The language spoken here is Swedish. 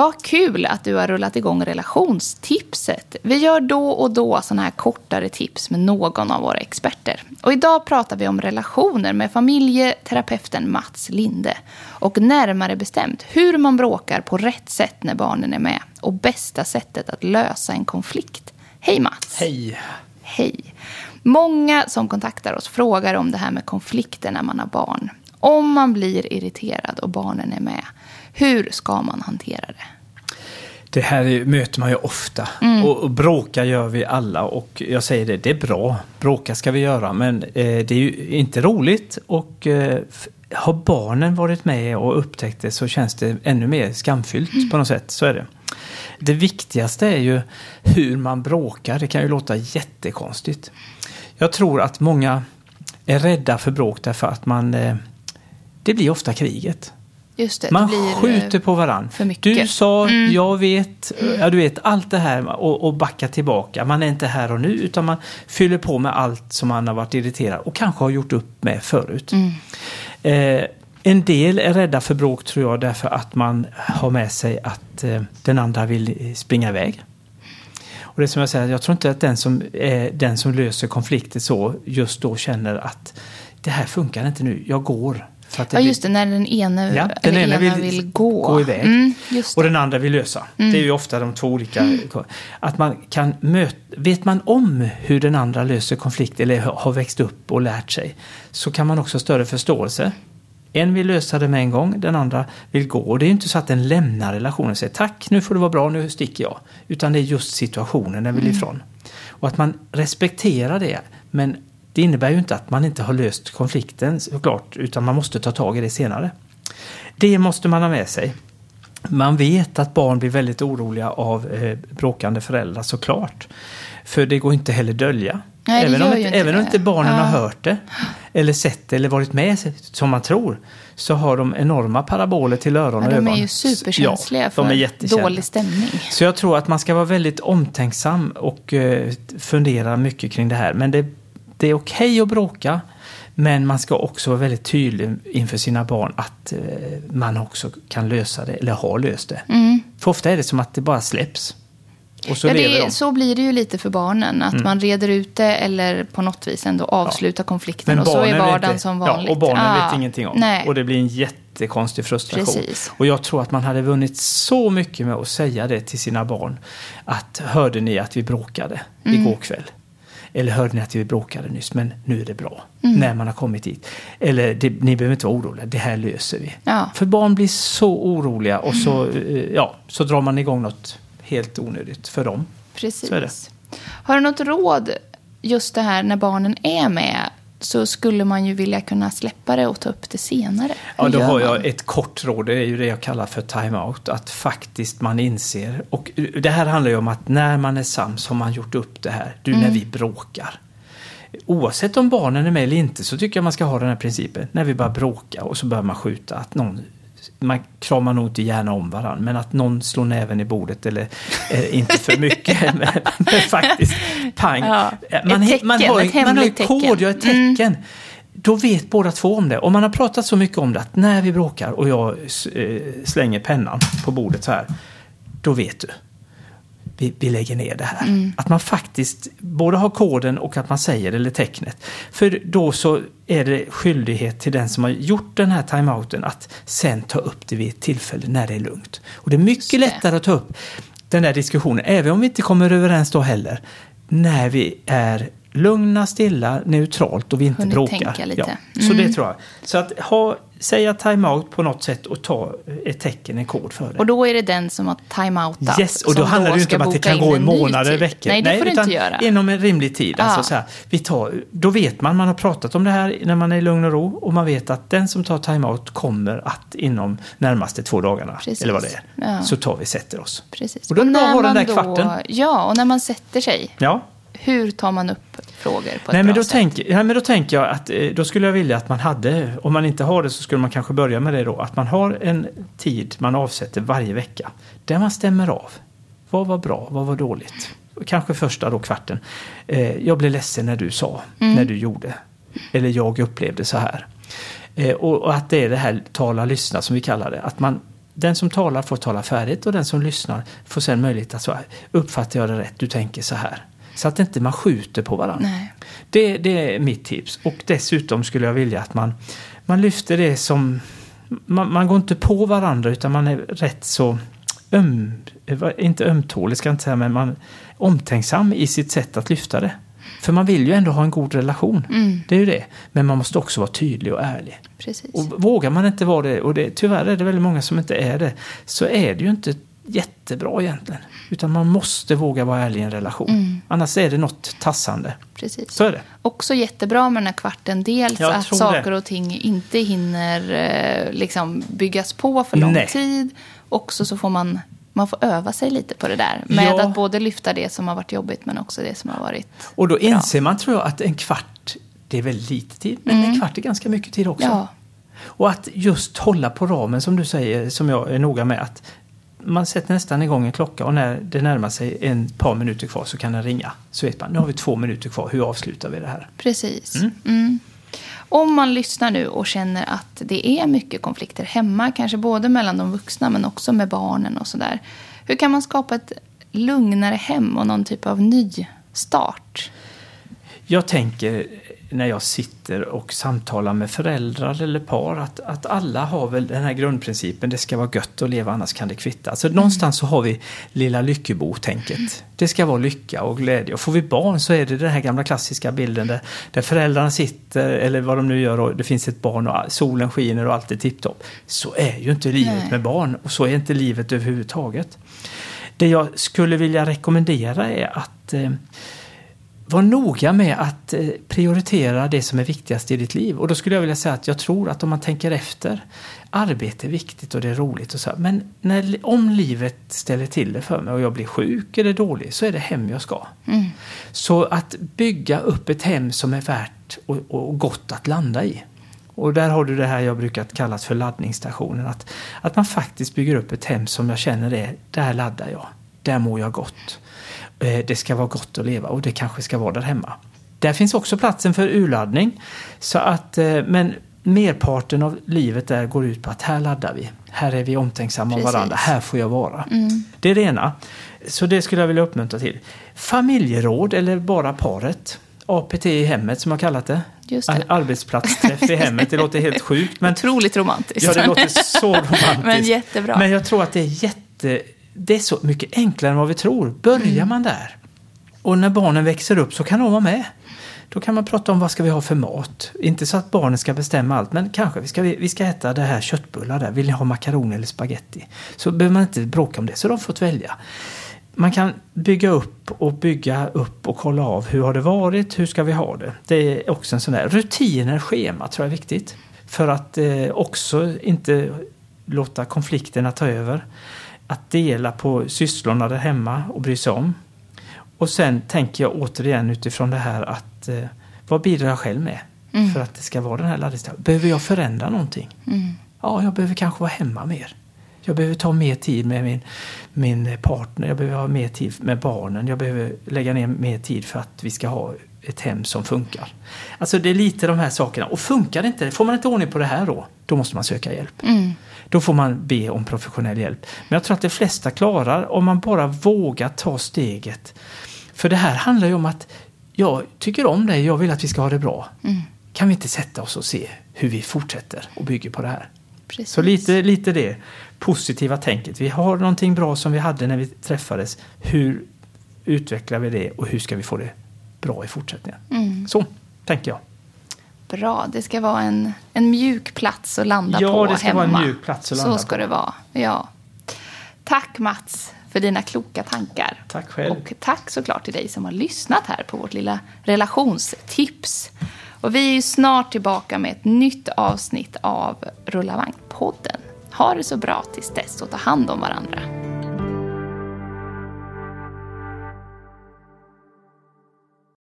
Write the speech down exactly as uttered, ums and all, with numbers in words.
Vad kul att du har rullat igång relationstipset. Vi gör då och då såna här kortare tips med någon av våra experter. Och idag pratar vi om relationer med familjeterapeuten Mats Linde. Och närmare bestämt hur man bråkar på rätt sätt när barnen är med. Och bästa sättet att lösa en konflikt. Hej Mats! Hej! Hej! Många som kontaktar oss frågar om det här med konflikter när man har barn. Om man blir irriterad och barnen är med, hur ska man hantera det? Det här möter man ju ofta. Mm. Och, och bråka gör vi alla. Och jag säger det, det är bra. Bråka ska vi göra. Men eh, det är ju inte roligt. Och eh, har barnen varit med och upptäckt det så känns det ännu mer skamfyllt mm. på något sätt. Så är det. Det viktigaste är ju hur man bråkar. Det kan ju låta jättekonstigt. Jag tror att många är rädda för bråk därför att man... Eh, det blir ofta kriget. Just det, man det blir skjuter på varann. För mycket. Du sa, mm. jag vet, ja, du vet allt det här och, och backa tillbaka. Man är inte här och nu utan man fyller på med allt som man har varit irriterad och kanske har gjort upp med förut. Mm. Eh, en del är rädda för bråk tror jag därför att man har med sig att eh, den andra vill springa iväg. Och det som jag säger, jag tror inte att den som, är den som löser konflikter så just då känner att det här funkar inte nu, jag går. För att det ja just det, när den ena, ja, den ena, ena vill, vill gå. gå iväg mm, och den andra vill lösa. Mm. Det är ju ofta de två olika. Mm. Att man kan möta, vet man om hur den andra löser konflikt eller har växt upp och lärt sig så kan man också ha större förståelse. En vill lösa det med en gång, den andra vill gå. Och det är ju inte så att den lämnar relationen och säger tack, nu får det vara bra, nu sticker jag. Utan det är just situationen den vill mm. ifrån. Och att man respekterar det, men det innebär ju inte att man inte har löst konflikten såklart, utan man måste ta tag i det senare. Det måste man ha med sig. Man vet att barn blir väldigt oroliga av eh, bråkande föräldrar såklart. För det går inte heller dölja. Nej, även om, inte, inte även om inte barnen ja. har hört det eller sett det eller varit med som man tror så har de enorma paraboler till öron ja, och ögon. De är ju superkänsliga ja, för de är dålig stämning. Så jag tror att man ska vara väldigt omtänksam och eh, fundera mycket kring det här. Men det Det är okej att bråka, men man ska också vara väldigt tydlig inför sina barn att eh, man också kan lösa det, eller har löst det. Mm. För ofta är det som att det bara släpps. Och så ja, lever det, de. Så blir det ju lite för barnen, att mm. man reder ut det eller på något vis ändå avslutar ja. konflikten. Och så är vardagen inte, som vanligt. Ja, och barnen ah, vet ingenting om. Nej. Och det blir en jättekonstig frustration. Precis. Och jag tror att man hade vunnit så mycket med att säga det till sina barn. Att hörde ni att vi bråkade mm. igår kväll? Eller hörde ni att vi bråkade nyss, men nu är det bra. Mm. När man har kommit hit. Eller det, ni behöver inte vara oroliga, det här löser vi. Ja. För barn blir så oroliga och så, ja, så drar man igång något helt onödigt för dem. Precis. Så är det. Har du något råd just det här när barnen är med? Så skulle man ju vilja kunna släppa det och ta upp det senare. Hur ja, då har jag man? ett kort råd. Det är ju det jag kallar för time-out. Att faktiskt man inser. Och det här handlar ju om att när man är sams har man gjort upp det här. Du, mm. när vi bråkar. Oavsett om barnen är med eller inte så tycker jag man ska ha den här principen. När vi bara bråkar och så börjar man skjuta. Att någon, man kramar nog inte gärna om varandra. Men att någon slår näven i bordet eller eh, inte för mycket. men, men faktiskt pang. Ja, man, ett tecken, man har, ett man har ett kod, ja, ett tecken. Mm. Då vet båda två om det. Och man har pratat så mycket om det att när vi bråkar och jag eh, slänger pennan på bordet så här. Då vet du. Vi, vi lägger ner det här. Mm. Att man faktiskt både har koden och att man säger det eller tecknet. För då så är det skyldighet till den som har gjort den här timeouten att sen ta upp det vid ett tillfälle när det är lugnt. Och det är mycket lättare att ta upp den där diskussionen, även om vi inte kommer överens då heller, när vi är lugna, stilla, neutralt och vi inte bråkar. Lite. Ja, mm. Så det tror jag. Så att ha, säga time-out på något sätt och ta ett tecken, en kod för det. Och då är det den som har time-outat. Yes, och då handlar det ju inte om att det kan gå i månader, veckor. Nej, det Nej, får det inte göra. Inom en rimlig tid. Ah. Alltså så här, vi tar, då vet man, man har pratat om det här när man är i lugn och ro. Och man vet att den som tar time-out kommer att inom närmaste två dagarna. Precis. Eller vad det är. Ja. Så tar vi, sätter oss. Precis. Och då och när man den där kvarten. Då, ja, och när man sätter sig. Ja. Hur tar man upp frågor på ett nej, bra men då sätt? Tänk, nej, men då tänker jag att då skulle jag vilja att man hade, om man inte har det så skulle man kanske börja med det då, att man har en tid man avsätter varje vecka där man stämmer av. Vad var bra, vad var dåligt? Kanske första då kvarten. Eh, jag blev ledsen när du sa, mm. när du gjorde. Eller jag upplevde så här. Eh, och, och att det är det här tala, lyssna som vi kallar det. Att man den som talar får tala färdigt och den som lyssnar får sen möjlighet att så här, uppfattar jag det rätt, du tänker så här. Så att inte man skjuter på varandra. Nej. Det, det är mitt tips. Och dessutom skulle jag vilja att man, man lyfter det som... Man, man går inte på varandra utan man är rätt så öm, inte ömtålig ska jag inte säga, men man är omtänksam i sitt sätt att lyfta det. För man vill ju ändå ha en god relation. Mm. Det är ju det. Men man måste också vara tydlig och ärlig. Precis. Och vågar man inte vara det, och det, tyvärr är det väldigt många som inte är det, så är det ju inte jättebra egentligen. Utan man måste våga vara ärlig i en relation. Mm. Annars är det något tassande. Precis. Så är det. Också jättebra med den här kvarten. Dels jag att saker det. och ting inte hinner eh, liksom byggas på för lång Nej. tid. Också så får man, man får öva sig lite på det där. Med ja. att både lyfta det som har varit jobbigt men också det som har varit Och då bra. inser man, tror jag, att en kvart, det är väldigt lite tid. Men mm. en kvart är ganska mycket tid också. Ja. Och att just hålla på ramen som du säger, som jag är noga med, att man sätter nästan igång en klocka och när det närmar sig en par minuter kvar så kan den ringa. Så vet man, nu har vi två minuter kvar, hur avslutar vi det här? Precis. Mm. Mm. Om man lyssnar nu och känner att det är mycket konflikter hemma, kanske både mellan de vuxna men också med barnen och sådär. Hur kan man skapa ett lugnare hem och någon typ av ny start? Jag tänker när jag sitter och samtalar med föräldrar eller par att, att alla har väl den här grundprincipen, det ska vara gött att leva, annars kan det kvitta. Alltså mm. någonstans så har vi lilla lyckebo-tänket. Mm. Det ska vara lycka och glädje. Och får vi barn så är det den här gamla klassiska bilden där, där föräldrarna sitter eller vad de nu gör och det finns ett barn och solen skiner och allt är tipptopp. Så är ju inte livet Nej. med barn och så är inte livet överhuvudtaget. Det jag skulle vilja rekommendera är att eh, var noga med att prioritera det som är viktigast i ditt liv. Och då skulle jag vilja säga att jag tror att om man tänker efter, arbete är viktigt och det är roligt och så. Men när, om livet ställer till det för mig och jag blir sjuk eller dålig, så är det hem jag ska. Mm. Så att bygga upp ett hem som är värt och, och gott att landa i. Och där har du det här jag brukar kalla för laddningsstationen. Att, att man faktiskt bygger upp ett hem som jag känner är, där laddar jag. Där mår jag gott. Det ska vara gott att leva och det kanske ska vara där hemma. Där finns också platsen för urladdning. Så att, men merparten av livet där går ut på att här laddar vi. Här är vi omtänksamma om varandra. Här får jag vara. Mm. Det är det ena. Så det skulle jag vilja uppmuntra till. Familjeråd eller bara paret. A P T i hemmet som jag kallat det. Just det. Arbetsplatsträff i hemmet. Det låter helt sjukt. Men, otroligt romantiskt. Ja, det låter så romantiskt. Men jättebra. Men jag tror att det är jätte... Det är så mycket enklare än vad vi tror. Börjar mm. man där. Och när barnen växer upp så kan de vara med. Då kan man prata om vad ska vi ha för mat. Inte så att barnen ska bestämma allt. Men kanske vi ska, vi ska äta det här köttbullar där. Vill ni ha makaroner eller spaghetti? Så behöver man inte bråka om det. Så de får välja. Man kan bygga upp och bygga upp och kolla av. Hur har det varit? Hur ska vi ha det? Det är också en sån där rutiner, schema tror jag är viktigt. För att eh, också inte låta konflikterna ta över. Att dela på sysslorna där hemma och bry sig om. Och sen tänker jag återigen utifrån det här att eh, vad bidrar jag själv med mm. för att det ska vara den här laddningsstationen? Behöver jag förändra någonting? Mm. Ja, jag behöver kanske vara hemma mer. Jag behöver ta mer tid med min, min partner. Jag behöver ha mer tid med barnen. Jag behöver lägga ner mer tid för att vi ska ha ett hem som funkar. Alltså det är lite de här sakerna. Och funkar det inte, får man inte ordning på det här då, då måste man söka hjälp. Mm. Då får man be om professionell hjälp. Men jag tror att de flesta klarar om man bara vågar ta steget. För det här handlar ju om att jag tycker om dig, jag vill att vi ska ha det bra. Mm. Kan vi inte sätta oss och se hur vi fortsätter och bygger på det här? Precis. Så lite, lite det positiva tänket. Vi har någonting bra som vi hade när vi träffades. Hur utvecklar vi det och hur ska vi få det bra i fortsättningen? Mm. Så tänker jag. Bra, det ska vara en, en mjuk plats att landa ja, på hemma. Ja, det ska hemma. vara en mjuk plats att landa på. Så ska på. det vara, ja. Tack Mats för dina kloka tankar. Tack själv. Och tack såklart till dig som har lyssnat här på vårt lilla relationstips. Och vi är ju snart tillbaka med ett nytt avsnitt av Rulla Vagn-podden. Ha det så bra tills dess och ta hand om varandra.